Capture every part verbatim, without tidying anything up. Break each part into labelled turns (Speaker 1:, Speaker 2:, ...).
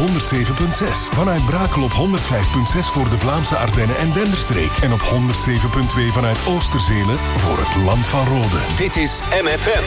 Speaker 1: honderd zeven komma zes. Vanuit Brakel op honderd vijf komma zes voor de Vlaamse Ardennen en Denderstreek. En op honderd zeven komma twee vanuit Oosterzelen voor het Land van Rode.
Speaker 2: Dit is M F M.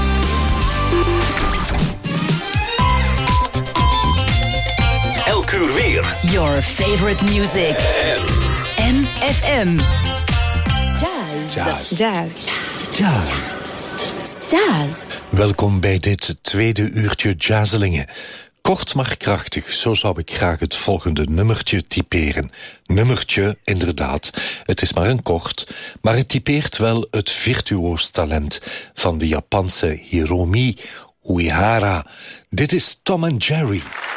Speaker 2: Elk uur weer.
Speaker 3: Your favorite music. M F M.
Speaker 4: Jazz.
Speaker 5: Jazz.
Speaker 4: Jazz.
Speaker 5: Jazz.
Speaker 4: Jazz.
Speaker 5: Welkom bij dit tweede uurtje Jazzelingen. Kort maar krachtig, zo zou ik graag het volgende nummertje typeren. Nummertje, inderdaad, het is maar een kort, maar het typeert wel het virtuoos talent van de Japanse Hiromi Uehara. Dit is Tom and Jerry.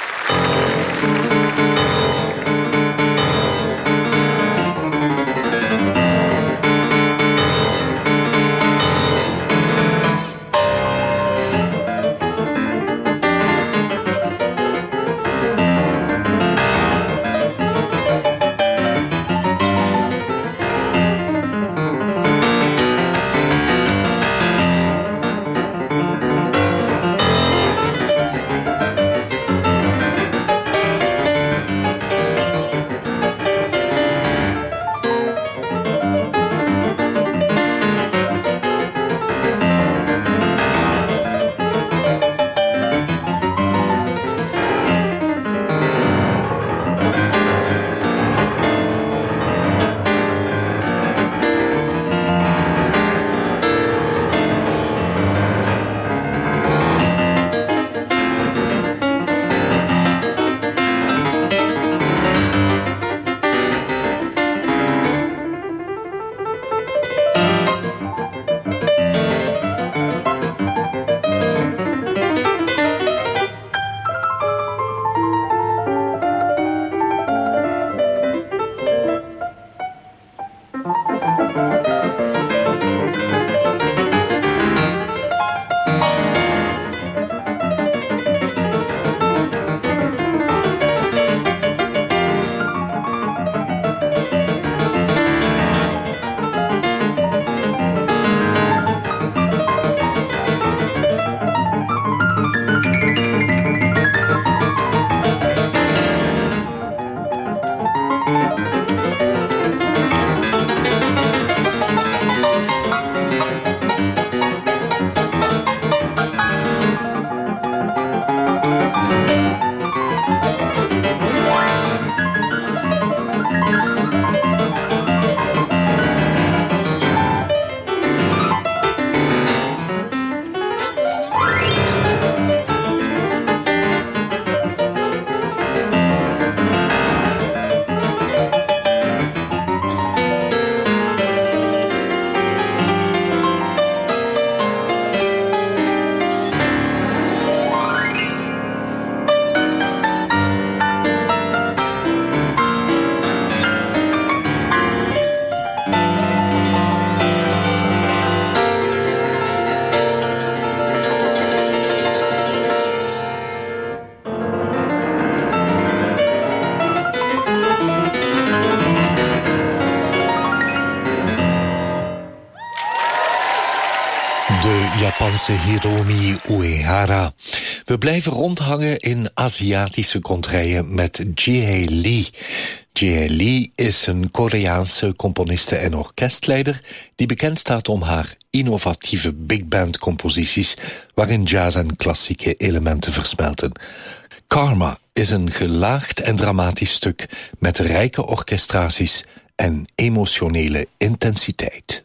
Speaker 5: Japanse Hiromi Uehara. We blijven rondhangen in Aziatische kontrijen met Jae Lee. Jae Lee is een Koreaanse componiste en orkestleider die bekend staat om haar innovatieve big band composities waarin jazz en klassieke elementen versmelten. Karma is een gelaagd en dramatisch stuk met rijke orchestraties en emotionele intensiteit.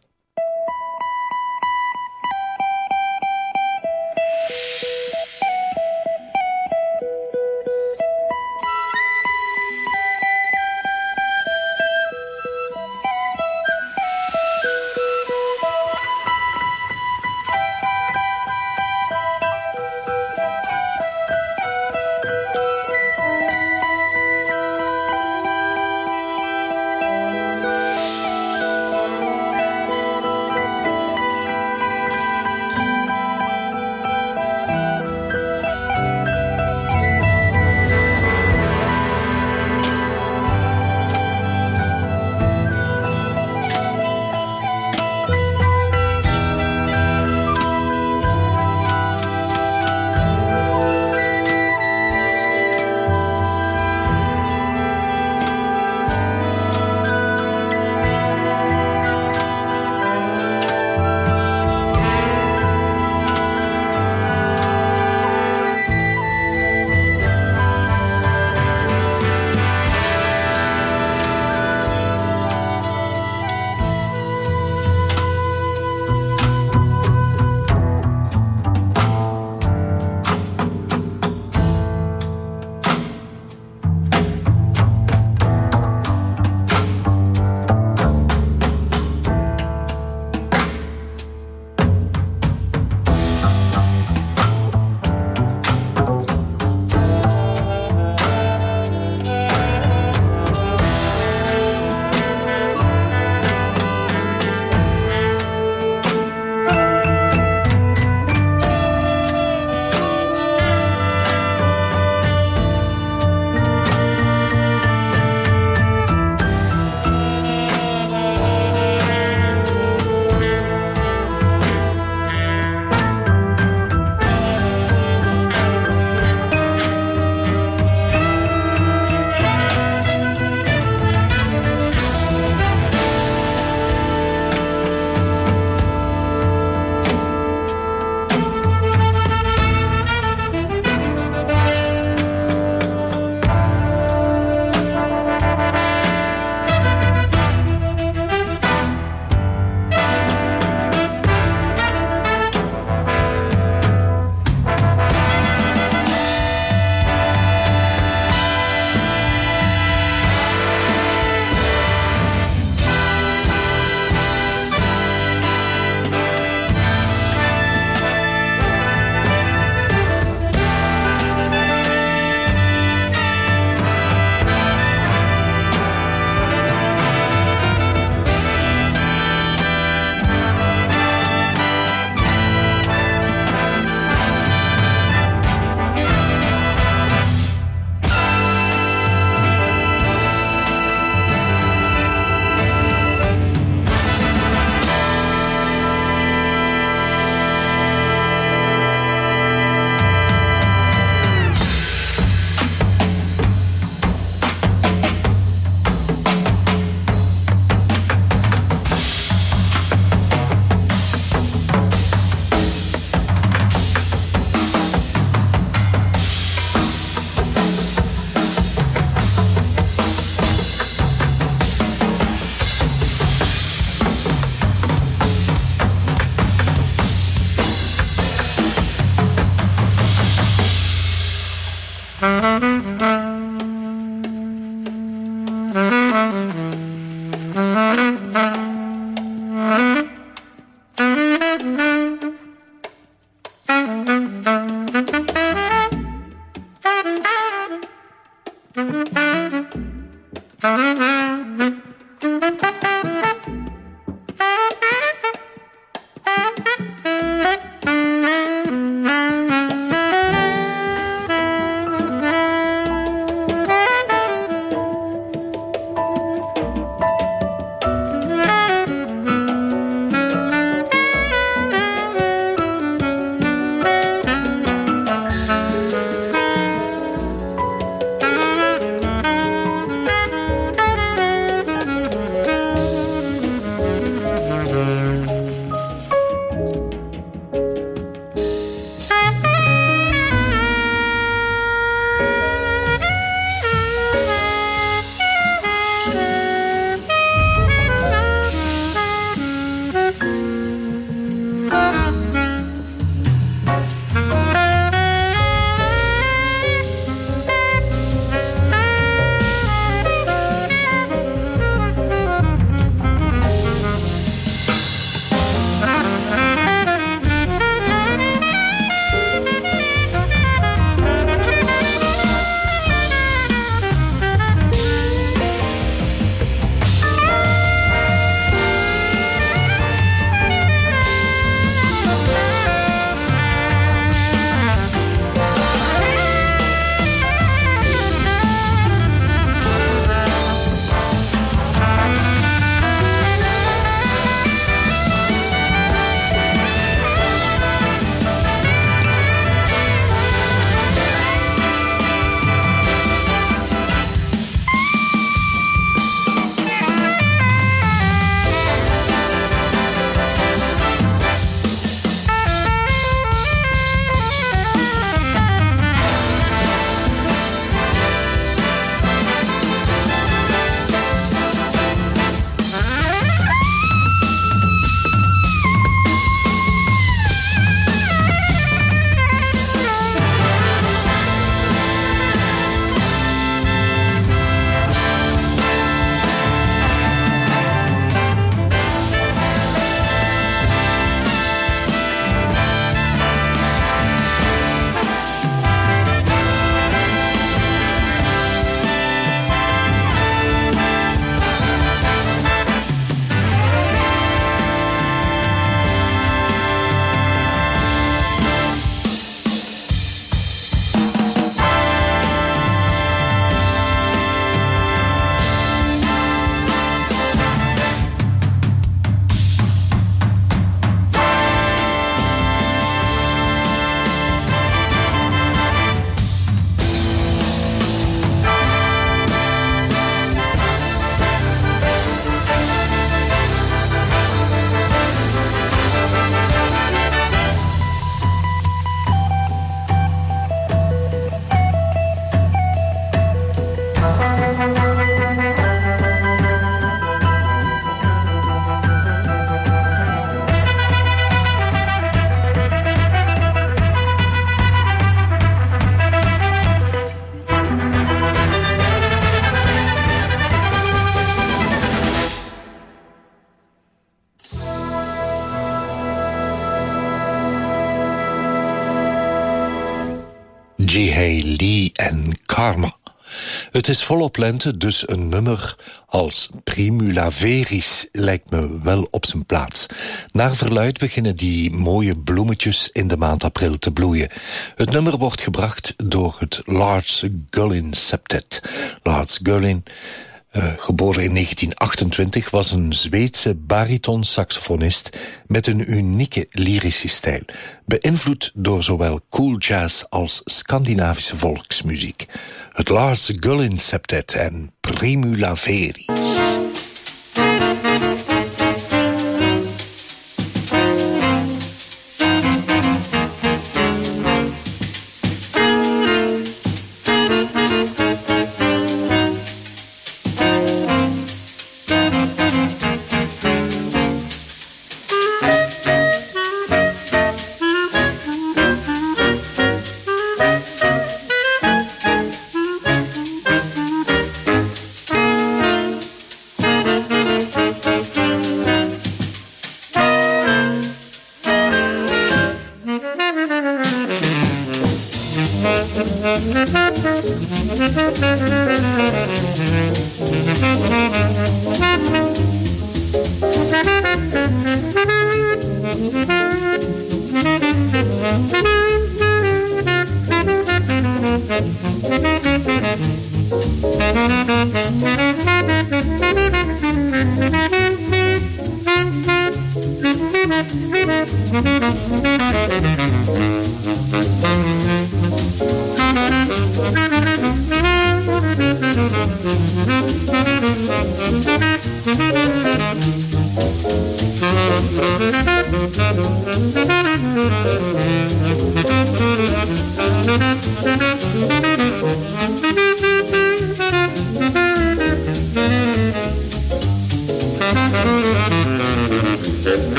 Speaker 5: Lee en Karma. Het is volop lente, dus een nummer als Primula Veris lijkt me wel op zijn plaats. Naar verluidt beginnen die mooie bloemetjes in de maand april te bloeien. Het nummer wordt gebracht door het Lars Gullin Septet. Lars Gullin, Uh, geboren in negentien achtentwintig, was een Zweedse bariton-saxofonist met een unieke lyrische stijl, beïnvloed door zowel cool jazz als Scandinavische volksmuziek. Het Lars Gullin Septet en Primula Veris.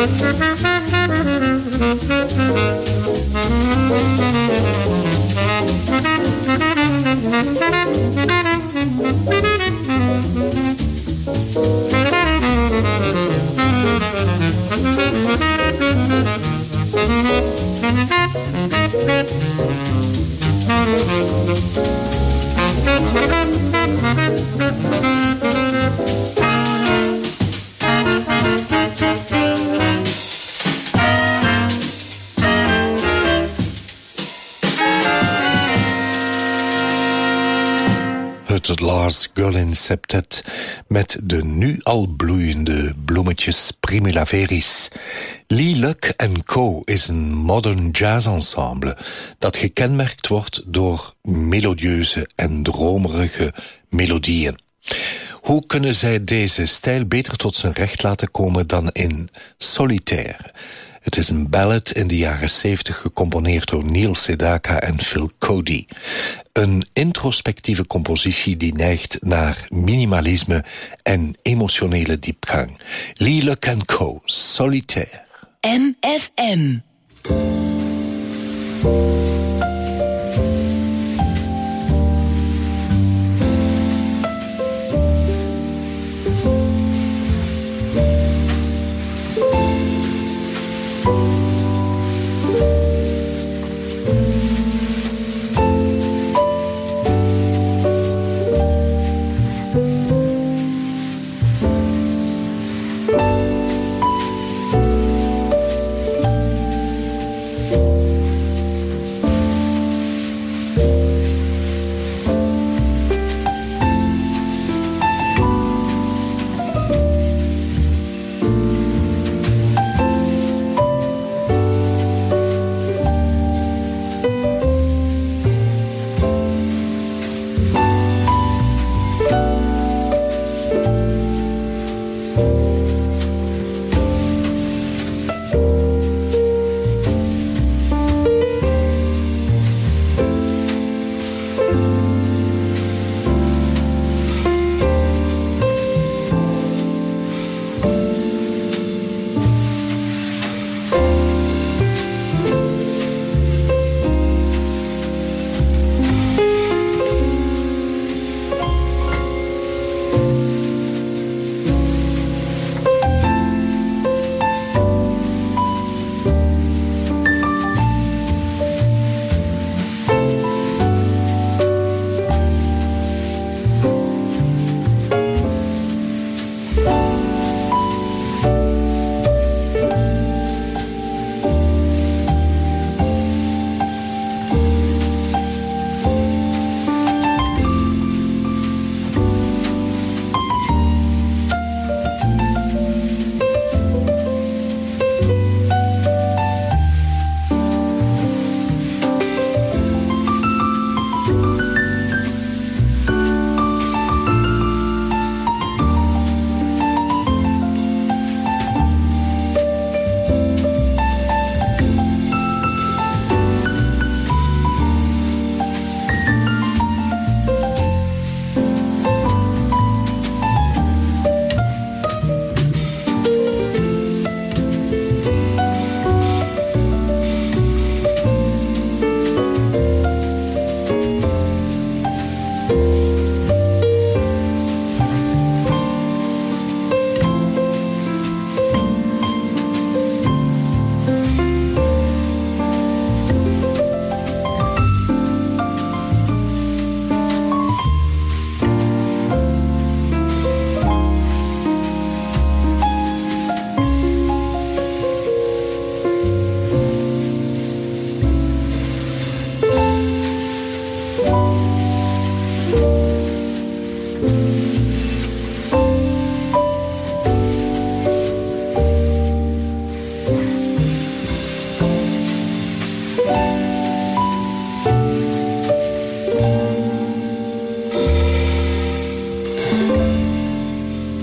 Speaker 5: Het Lars Gullin septet met de nu al bloeiende bloemetjes Primula Veris. Lee Luck and Co. is een modern jazz-ensemble dat gekenmerkt wordt door melodieuze en dromerige melodieën. Hoe kunnen zij deze stijl beter tot zijn recht laten komen dan in Solitaire? Het is een ballad in de jaren zeventig gecomponeerd door Neil Sedaka en Phil Cody. Een introspectieve compositie die neigt naar minimalisme en emotionele diepgang. Lee Luck and Co. Solitaire.
Speaker 3: M F M.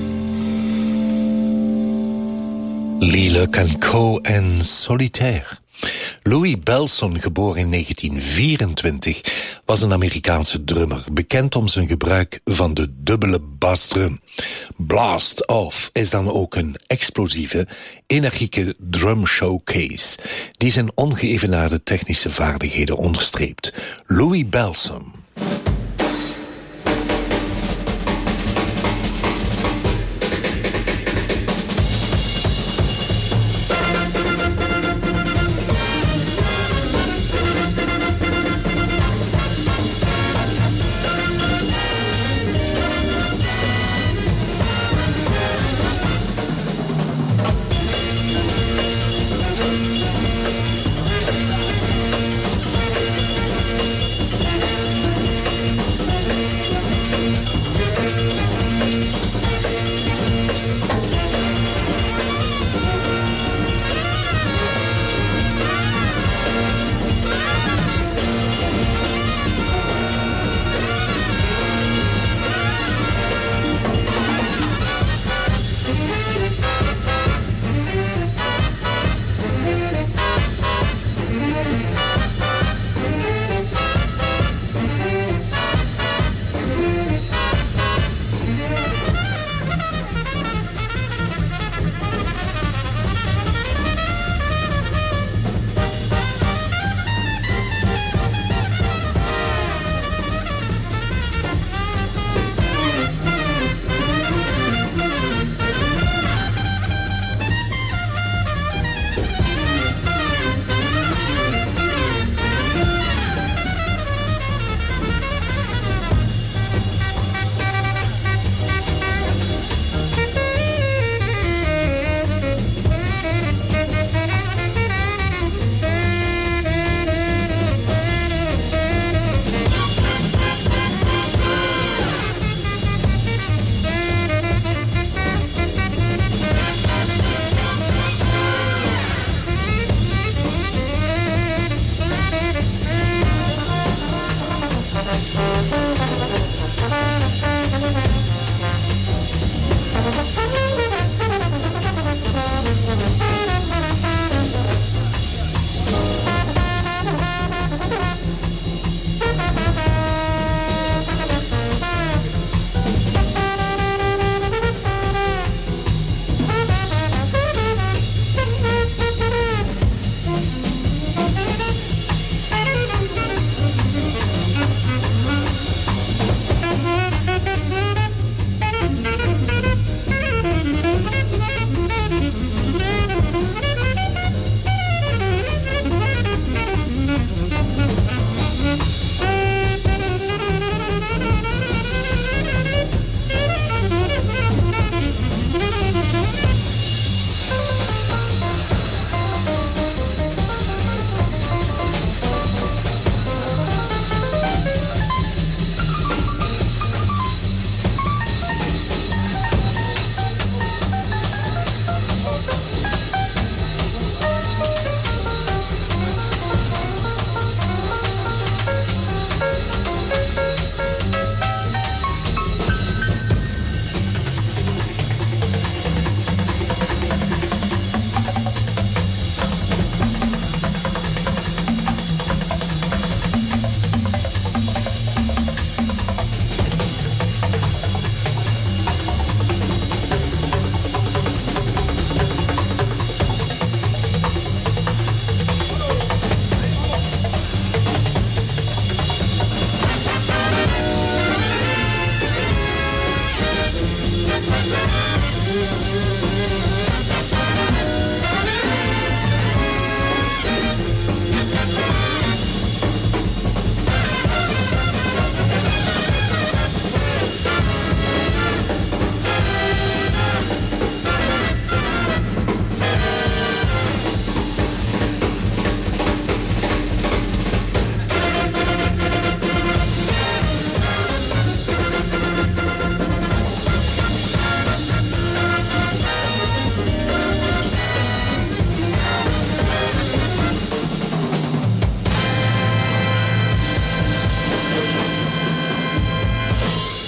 Speaker 5: Lee Luck and Co. en Solitaire. Louis Bellson, geboren in negentien vierentwintig, was een Amerikaanse drummer, bekend om zijn gebruik van de dubbele basdrum. Blast Off is dan ook een explosieve, energieke drum showcase, die zijn ongeëvenaarde technische vaardigheden onderstreept. Louis Bellson.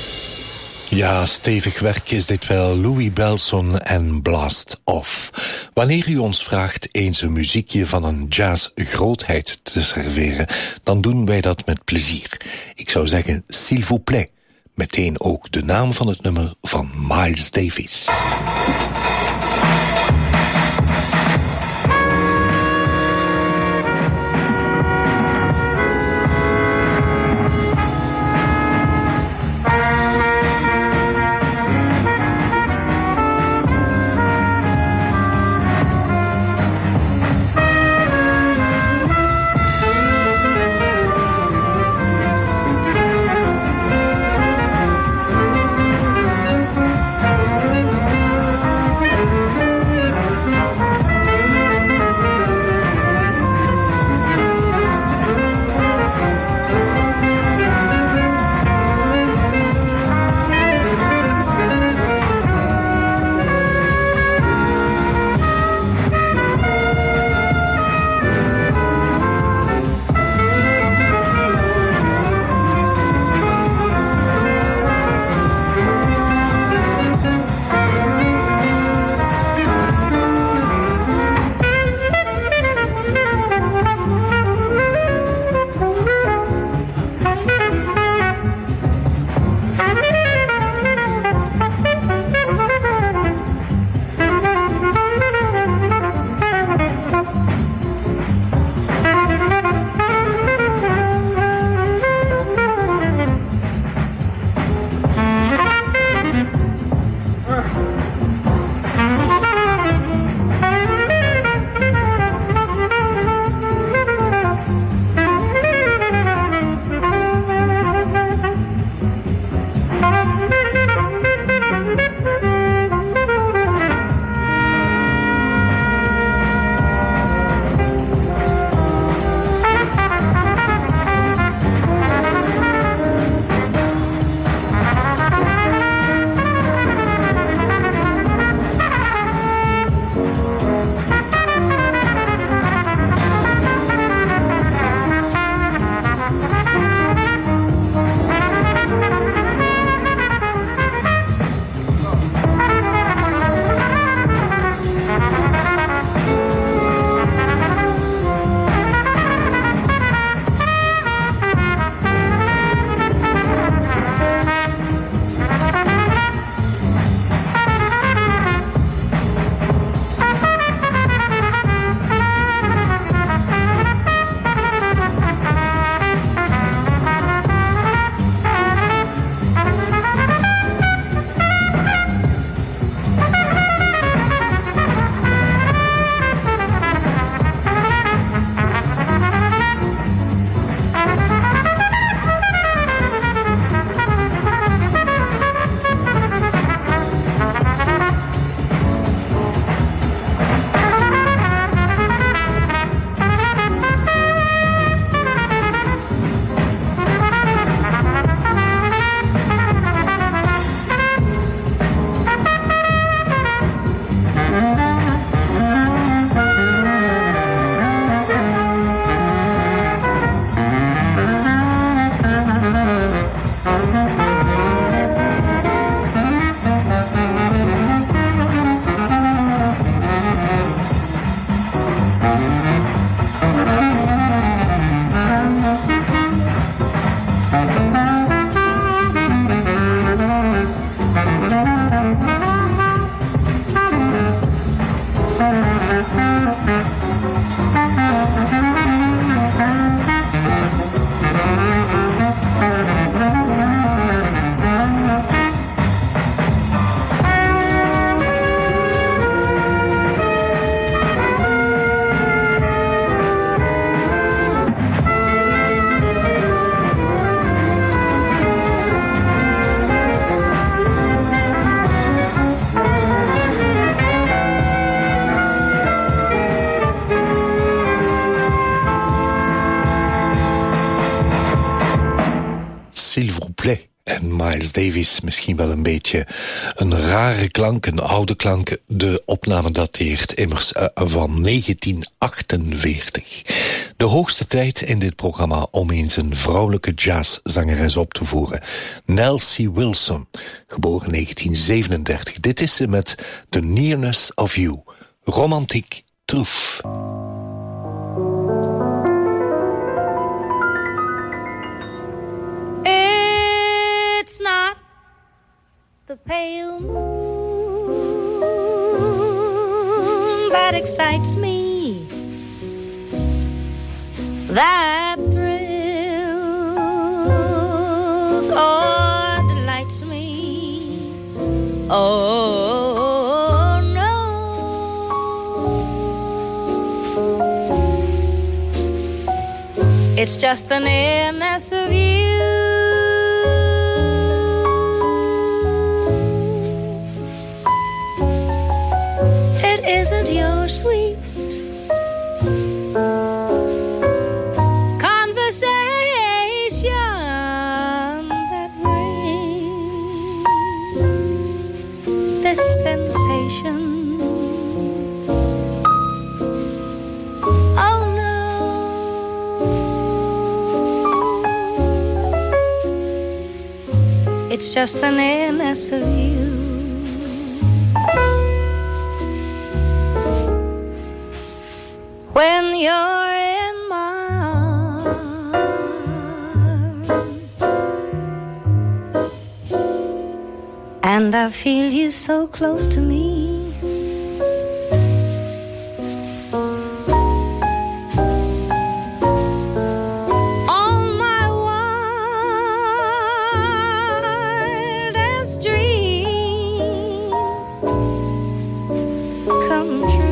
Speaker 5: Ja, stevig werk is dit wel. Louis Bellson en Blast Off. Wanneer u ons vraagt eens een muziekje van een jazzgrootheid te serveren, dan doen wij dat met plezier. Ik zou zeggen, s'il vous plaît. Meteen ook de naam van het nummer van Miles Davis. S'il vous plaît. En Miles Davis, misschien wel een beetje een rare klank, een oude klank. De opname dateert immers uh, van negentien achtenveertig. De hoogste tijd in dit programma om eens een vrouwelijke jazzzangeres op te voeren. Nelsie Wilson, geboren negentien zevenendertig. Dit is ze met The Nearness of You. Romantiek troef.
Speaker 6: It's not the pale moon that excites me, that thrills or delights me. Oh no, it's just the nearness of you. Isn't your sweet conversation that brings this sensation? Oh no, it's just the nearness of you. When you're in my arms and I feel you so close to me, all my wildest dreams come true.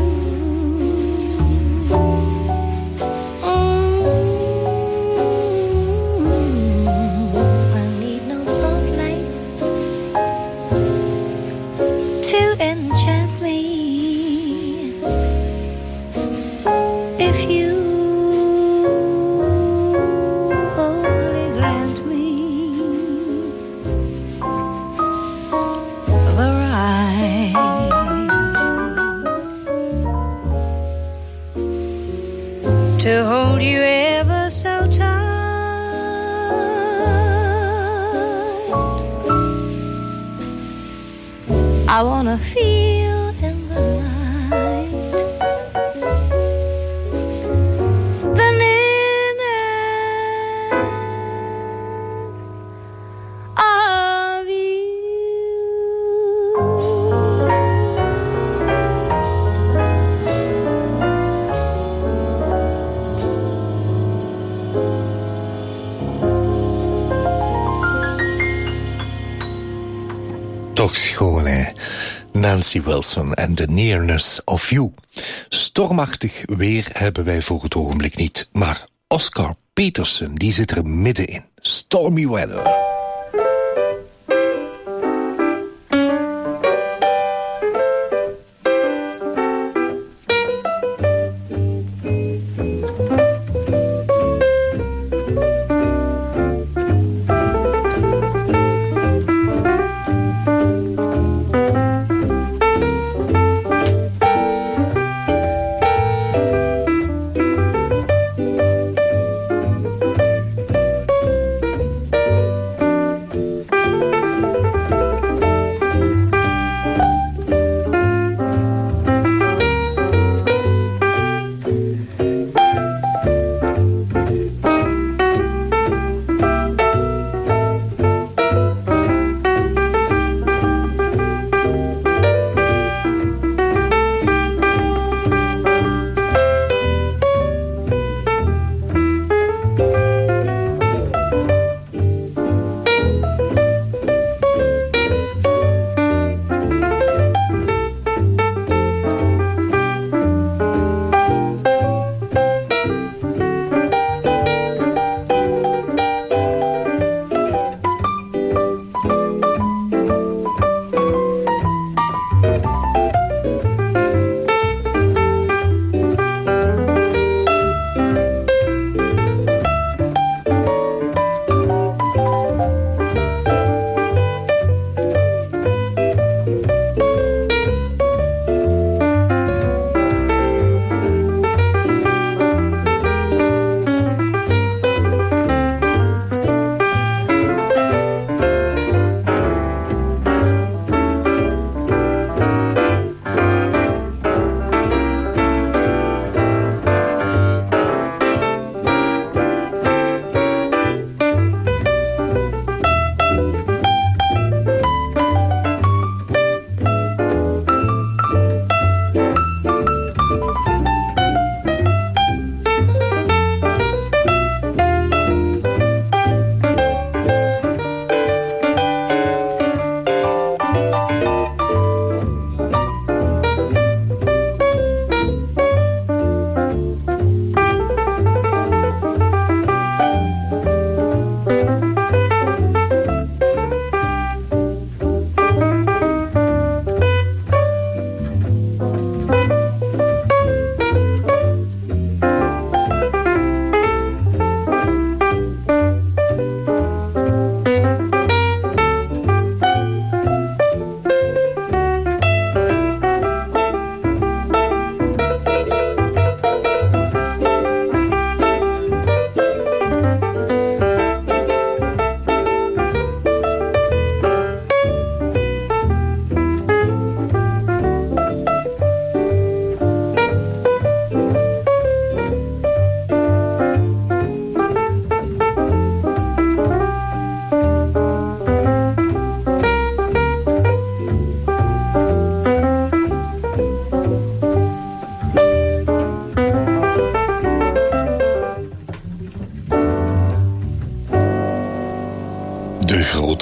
Speaker 6: To hold you ever so tight, I wanna feel in the night the nearness of you.
Speaker 5: Toch schoon, hè? Nancy Wilson en The Nearness of You. Stormachtig weer hebben wij voor het ogenblik niet, maar Oscar Peterson, die zit er middenin. Stormy Weather.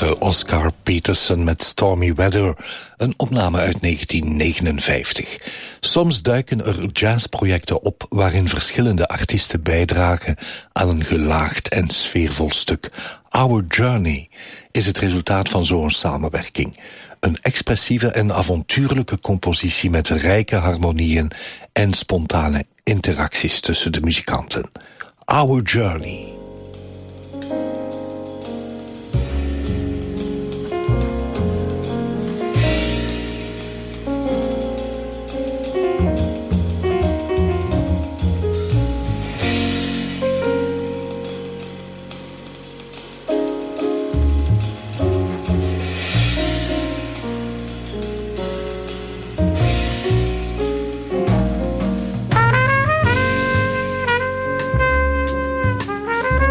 Speaker 5: hoorde Oscar Peterson met Stormy Weather, een opname uit negentien negenenvijftig. Soms duiken er jazzprojecten op waarin verschillende artiesten bijdragen aan een gelaagd en sfeervol stuk. Our Journey is het resultaat van zo'n samenwerking. Een expressieve en avontuurlijke compositie met rijke harmonieën en spontane interacties tussen de muzikanten. Our Journey.
Speaker 6: Thank you.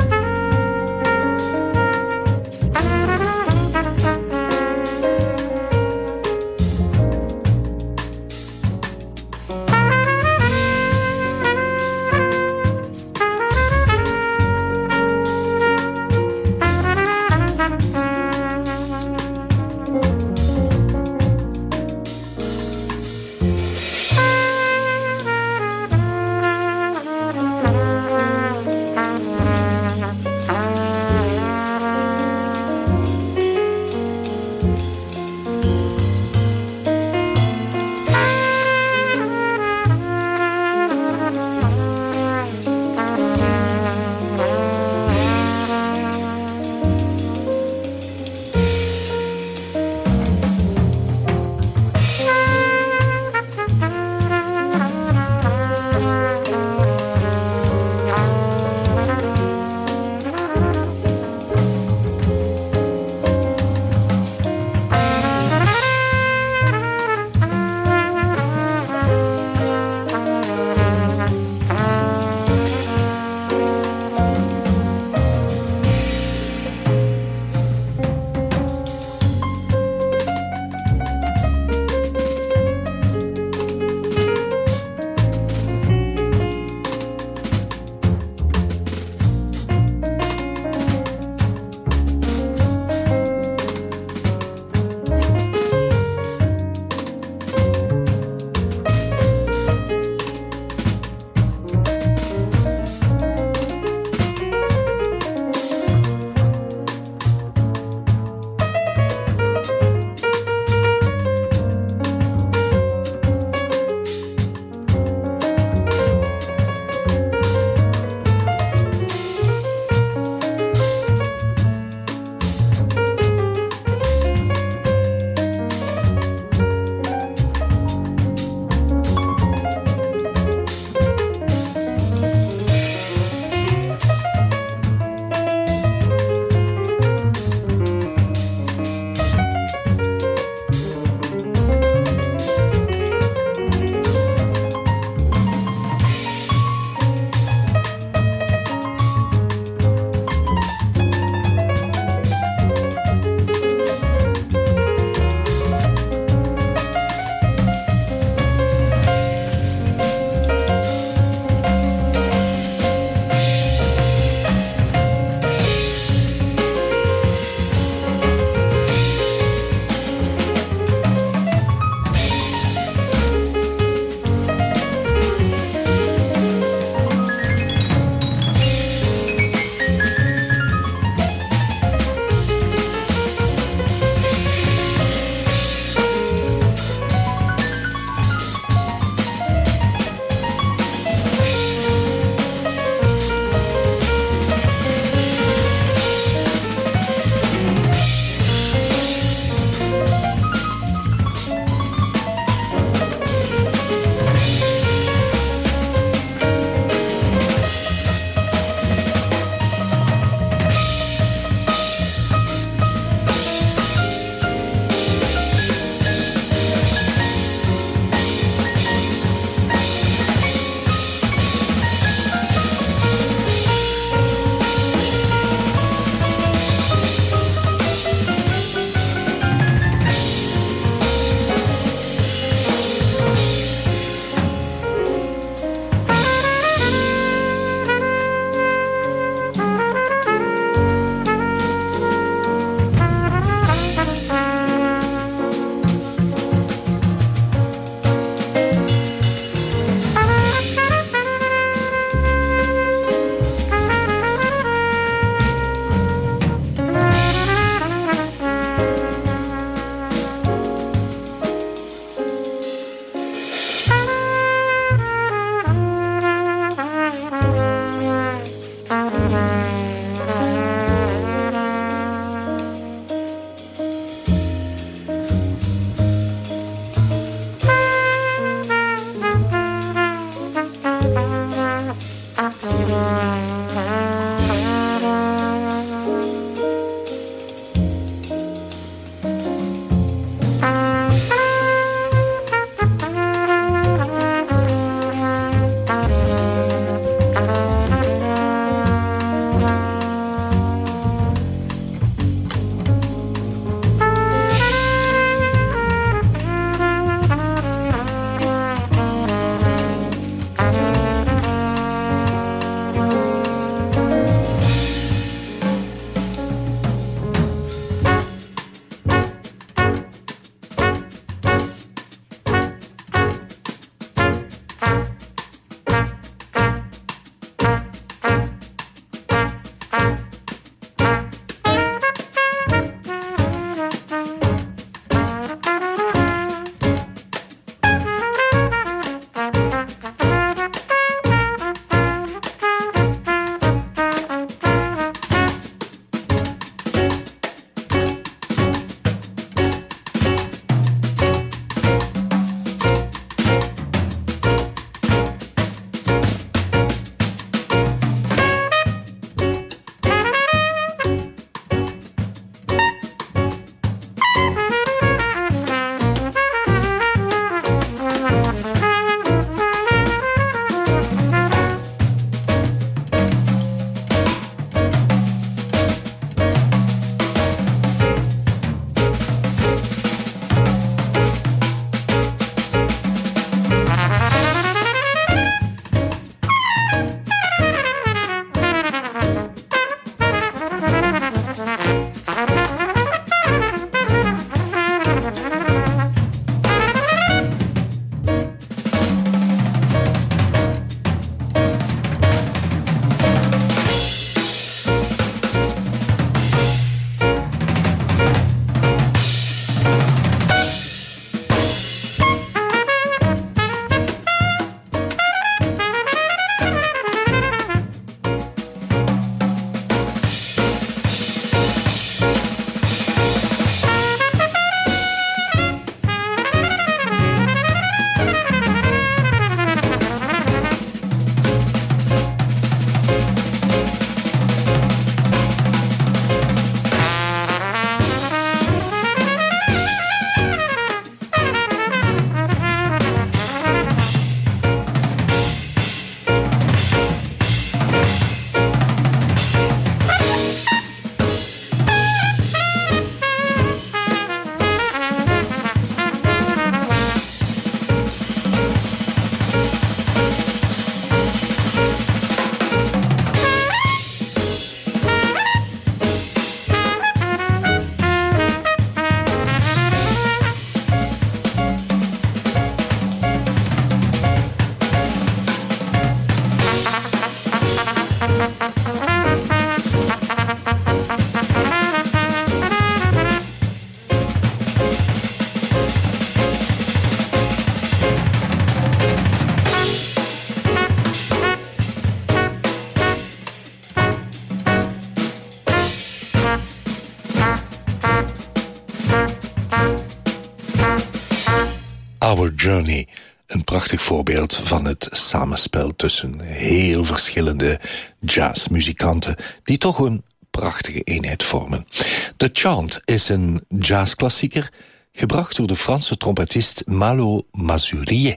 Speaker 5: Our Journey. Een prachtig voorbeeld van het samenspel tussen heel verschillende jazzmuzikanten die toch een prachtige eenheid vormen. The Chant is een jazzklassieker gebracht door de Franse trompetist Malo Mazurier.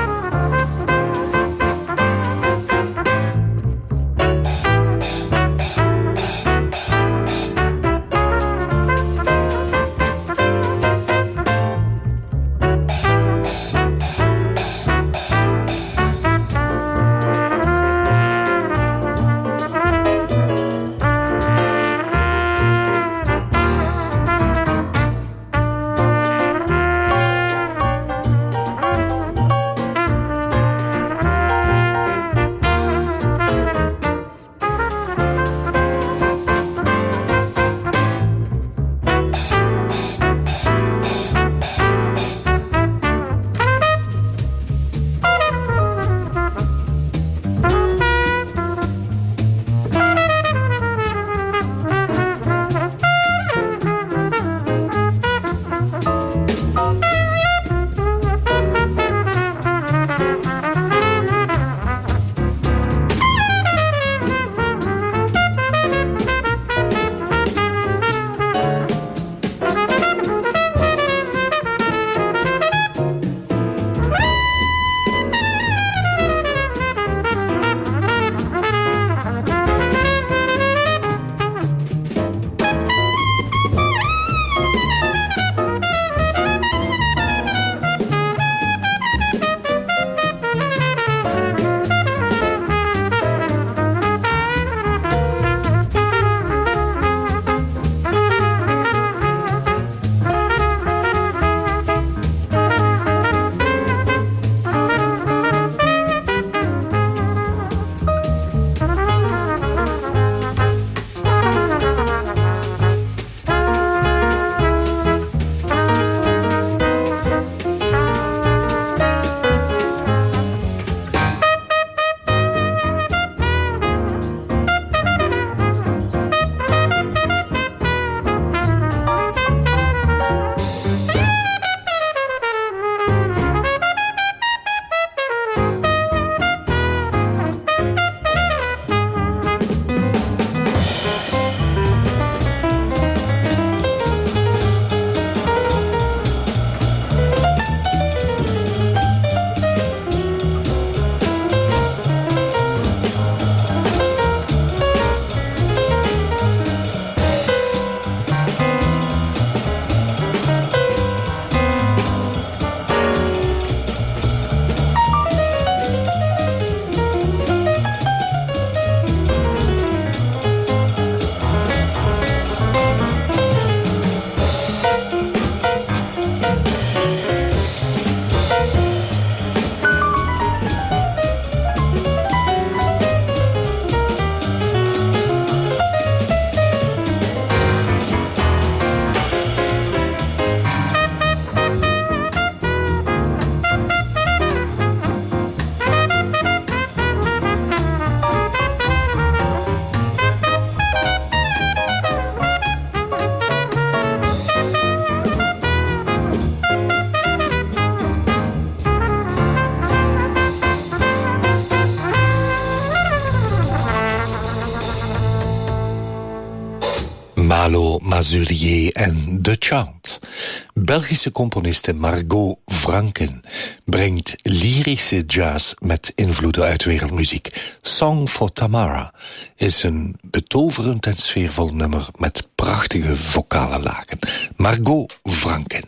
Speaker 5: Malo Mazurier en The Chant. Belgische componiste Margot Franken brengt lyrische jazz met invloeden uit wereldmuziek. Song for Tamara is een betoverend en sfeervol nummer met prachtige vocale lagen. Margot Franken.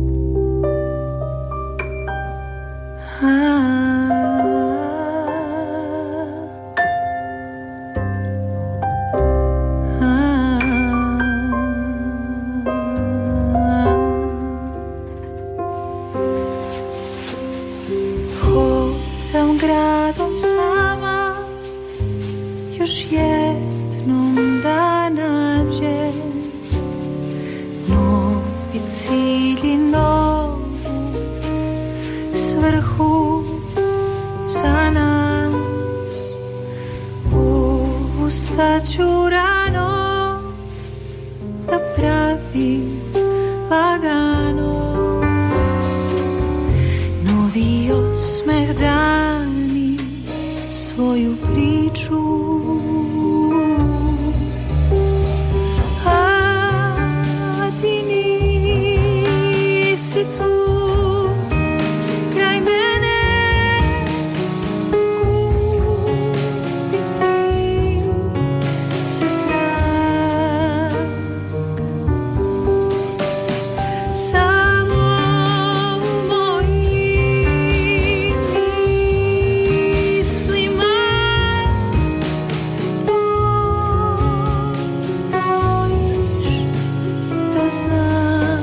Speaker 6: Gradom sama još jednom da nađe novi cilj i novu svrhu za nas. Ustaću rano da pravim lagano svoju priču. A ti nisi tu kraj mene, gubiti se trag. Samo u mojim mislima postojiš, da znam.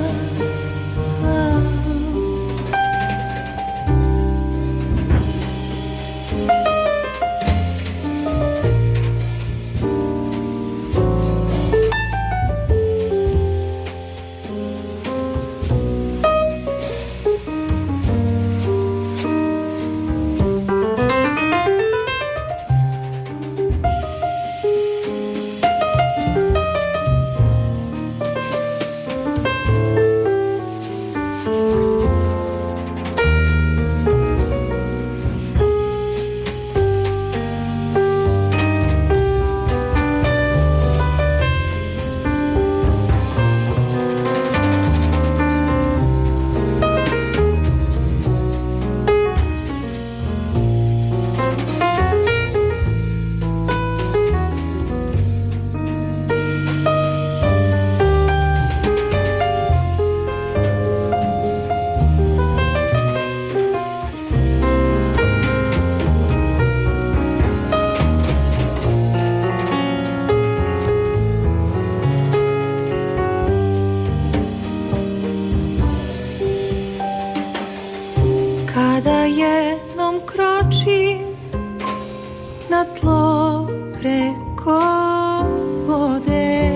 Speaker 6: Kada jednom kročim na tlo preko vode,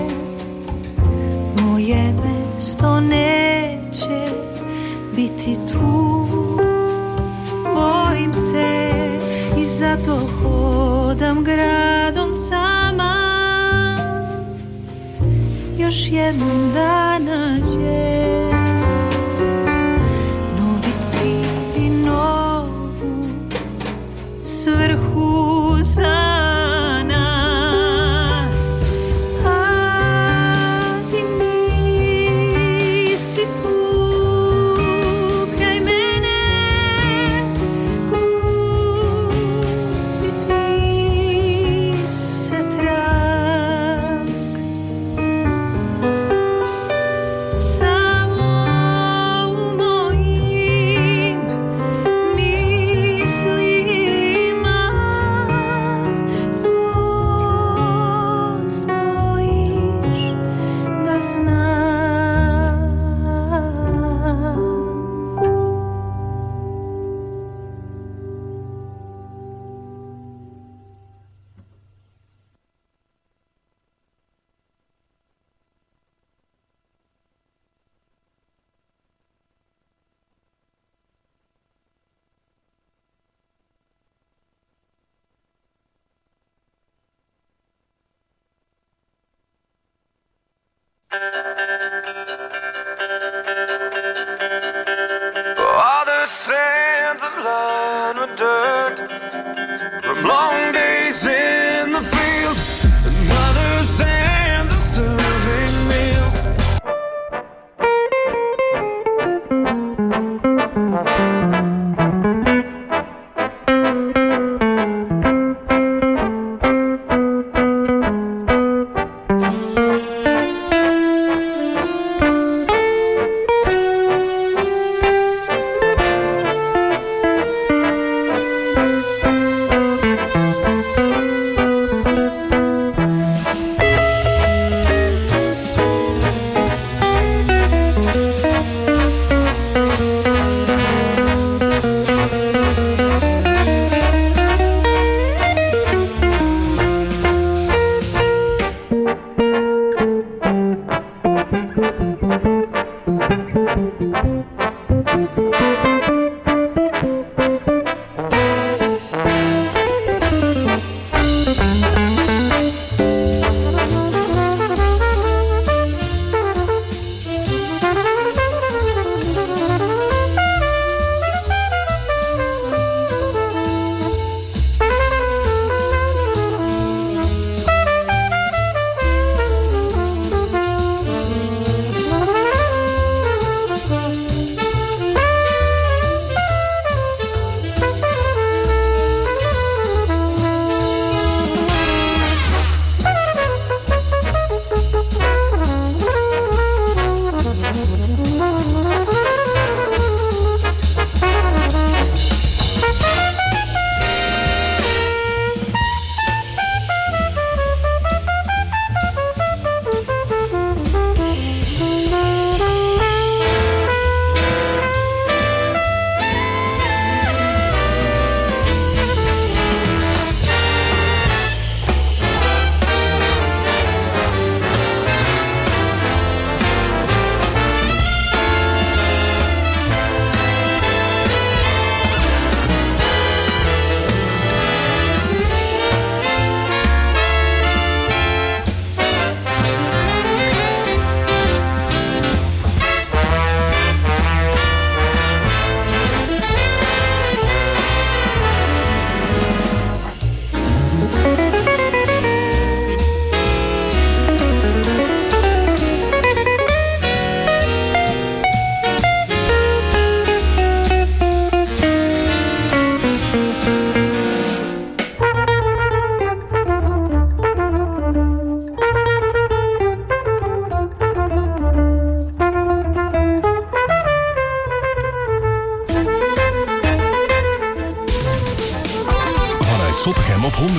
Speaker 6: moje mesto neće biti tu. Bojim se i zato hodam gradom sama. Još jednom da nađem novi cilj i novu svrhu za nas. A ti nisi tu kraj mene, gubiti se trag. Samo u mojim mislima postojiš, da znam.
Speaker 7: All the sands are lined with dirt.